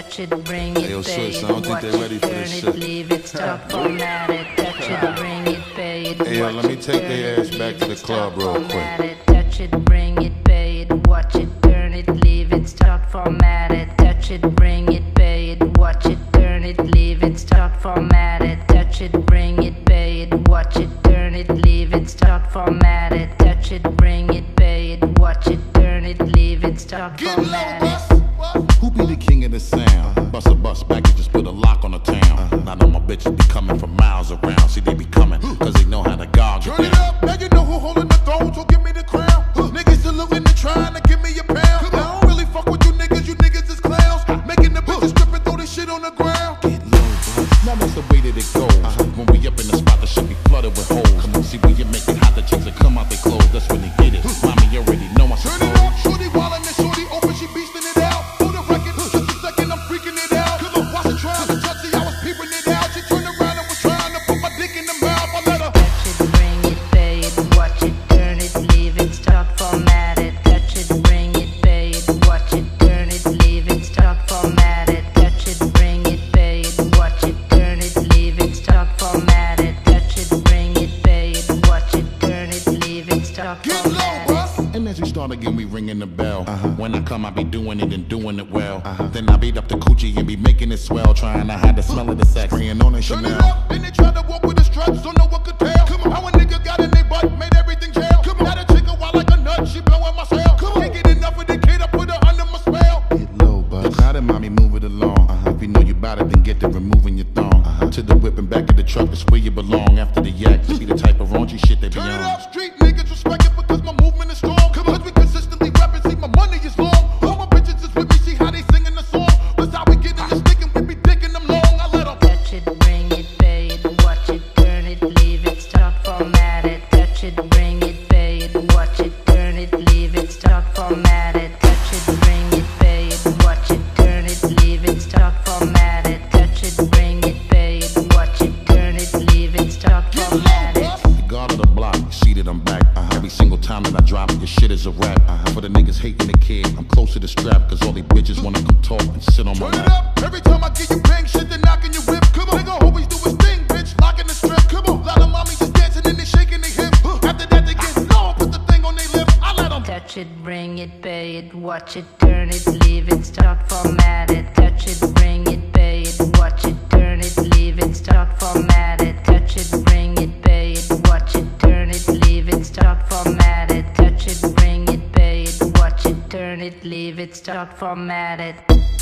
touch it, bring it, Hey, yo, pay Swiss, it, I don't think watch they ready it, for turn this it, shit. leave it, stop, format it, touch it, bring it, pay it, Hey, yo, watch let me it, take turn their it, ass back leave to the it, club stop, real format quick. it, touch it, bring it, pay it, watch it, turn it, leave it, start, format it, touch it, bring it, pay it, watch it, turn it, leave it, start, format it, touch it, bring it, pay it, watch it, turn it, leave it, start, format it, touch it, bring it, pay it, watch it, turn it, leave it, start, format it. Who be the king of the sound? Bust a bus back and just put a lock on the town. Now know my bitches be coming from miles around. See, they be coming, cause they know how to gog it Turn it down. up, now you know who holding the throne, so give me the crown. Niggas saluting and trying to give me a pound. I don't really fuck with you niggas is clowns. Making the bitches strip and throw this shit on the ground. Get low, bro. Now that's the way that it goes. When we up in the spot, the shit be flooded with holes. Come on, see when you make it hot, the chicks that come out they clothes. That's when they get it. Mommy, you already know I Turn suppose. it up, shorty wildin' and shorty open, she beastin' it out. For the record, just a second, I'm freaking it out. Come on, watch it trying to touch it, I was peeping it out. She turned around and was trying to put my dick in the mouth. I let her Touch it, bring it, pay it, watch it, turn it, leave it, start, format it. Touch it, bring it, pay it, watch it, turn it, leave it, start, format it. Touch it, bring it, pay it, watch it, turn it, leave it, start, format it. Touch it, bring it, pay it, watch it, turn it, leave it, start, get low, format it. bus. And as we start again, we ringing the bell. When I come, I be doing it and doing it well. Then I beat up the coochie and be making it swell. Trying to hide the smell of the sex. Spraying on a Turn it Chanel. up, then they tried to walk with the struts, don't know what could tell. Come on, how a nigga got in their butt, made everything jail. Come on, got a chick a wild like a nut, she blowing my cell. Come on, can't get enough of the kid, I put her under my spell. Get low, bud. Now that mommy, move it along. If you know you bout it, then get to removing your thong. To the whip and back of the truck, is where you belong. After the yak, you be the type of raunchy shit they be Turn it on. up, street niggas respect it because my movement is strong. Come on, 'cause we consistently rapping, see my money is long. All my bitches is with me, see how they singing the song. That's how we get in the stick and we be dicking them long. I let them Touch it, bring it, pay it, watch it, turn it, leave it, start, format it. Touch it, bring it, pay it, watch it, turn it, leave it, start, format it. Touch it, bring it, pay it, watch it, turn it, leave it, start, format it. Touch it, bring it, pay it, watch it, turn it, leave it, start, get format low, it. bus. The guard of the block, you see that I'm back. Every single time that I drop, your shit is a rap. For the niggas hating the kid, I'm close to the strap. Cause all these bitches wanna come talk and sit on my Turn it lap. up, every time I get you bang shit, they knocking your whip. Come on, nigga always do his thing, bitch, locking the strip. Come on, lot of mommies just dancing and they shaking their hip. After that they get low, put the thing on their lip. I let them Touch it, bring it, pay it, watch it, turn it, leave it, start, format it. Touch it, bring it, pay it, watch it, turn it, leave it, start, format it. Touch it, bring it, pay it, watch it, turn it, leave it, start, format it. Touch it, bring it, pay it, watch it, turn it, leave it, start, format it.